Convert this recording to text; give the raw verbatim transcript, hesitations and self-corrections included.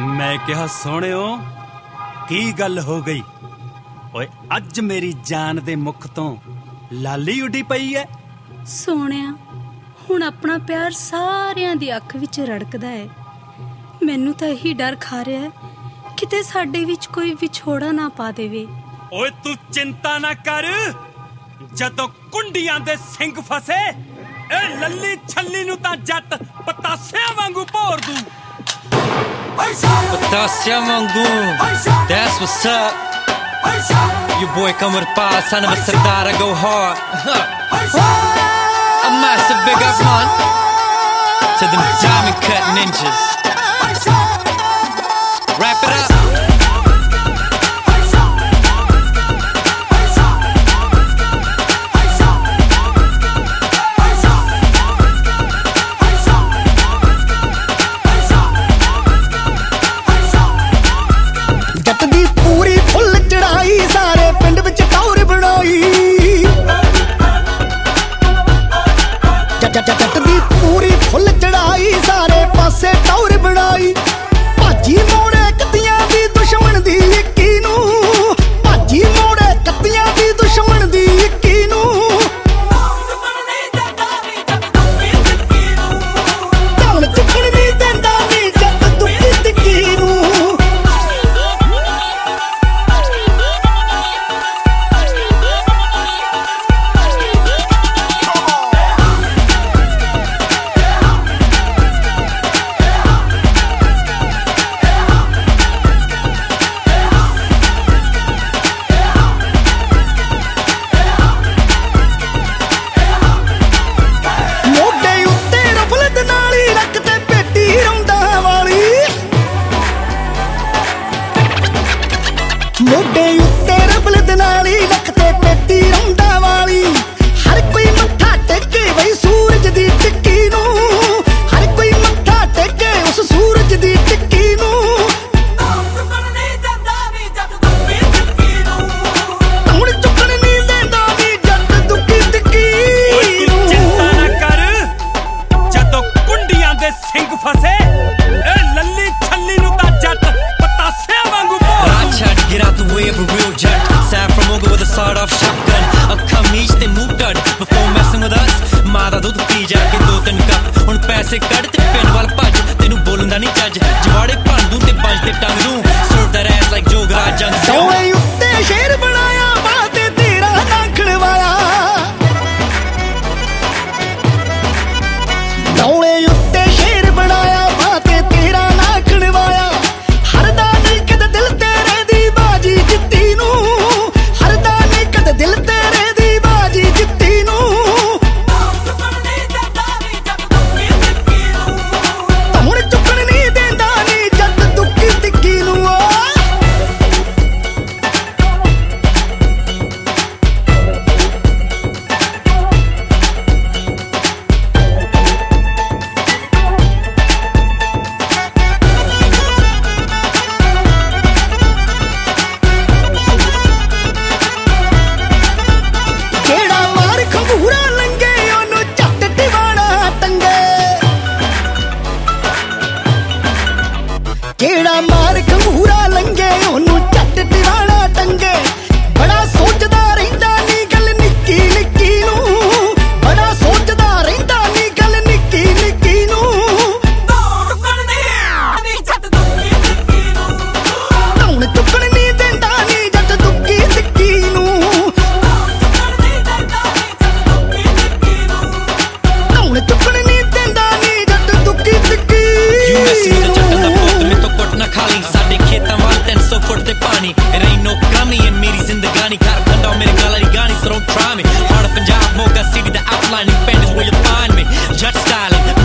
मैं कहा सोहणिओ की गल हो गई ओए अज मेरी जान दे मुख तो लाली उडी पई है। सोहणिया हुण अपना प्यार सारियां दी अख विच रड़कदा है। मैनू तां यही डर खा रहा है किते साडे विच कोई विछोड़ा ना पा देवे। ओए तू चिंता ना कर, जदों कुंडियां दे सिंग फसे ए लल्ली छल्ली नू तां जट पतासियां वांगू भोर दू। Patasia Mangoon, that's what's up. Your boy come with a power, son of a Sardar, I go hard. A massive big up man to them diamond cut ninjas. Wrap it up. जट दी पूरी full चढ़ाई सारे पासे टौर बनाई भाजी मोड़े कत्तियां दी दुश्मन दी इक्की नू भाजी मोड़े कत्तियां दी दुश्मन दी इक्की नू धौन चुकण नी देंदा नी जट दुखी तिक्की नू। मोढे उत्ते रबल दनाली लखते पेटी रौंदा वाली हर कोई मत्था टेके वही सूरज दी टिक्की नू हर कोई मत्था टेके उस सूरज दी टिक्की नू। हुण चुकण नी देंदा नी जट दुखी तिक्की नू। चिंता ना कर, जदों कुंडियां दे सिंग फसे ए लल्ली छल्ली नू तां जट पतासियां वांगू Get out the way of a real jerk. Sat from Oga with a sawed-off shotgun. A kameez te muh tud before messing with us. मां दा दूध पी जाके दो तीन कप हुण पैसे कढ ते पिंड वाल भज तेनू बोलन दा नहीं चज जवाड़े भंन दूं ते पंज ते टंग दूं serve that ass like Jograj जंग सिंह। सोए उत्ते शेर बनाया बाते तेरा ना खड़वाया दौड़े उत्ते शेर बनाया बाते तेरा ना खड़वाया हरदा नहीं कद दिल तेरे दी बाजी जित्ती नू हरदा नहीं कद दिल तेरे दी बाजी जित्ती नू। हुण चुकण नहीं देंदा नी जट दुखी तिक्की नू। केड़ा मार खंगूरा लंगे ओनू झट दीवाना टंगे बड़ा सोचदा रहिंदा नी गल निक्की निक्की नू बड़ा सोचदा रहिंदा नी गल निक्की निक्की नू। धौन चुकण नी देंदा नी जट दुखी तिक्की नू धौन चुकण नी देंदा नी जट दुखी तिक्की। खाली साडे खेतां वाल तीन सौ फुट ते पानी it ain't no कमी in मेरी जिंदगानी घर खंडा मेरे गाला दी गानी so don't try me hard Punjab Moga city the outlining band is where you find me judge styling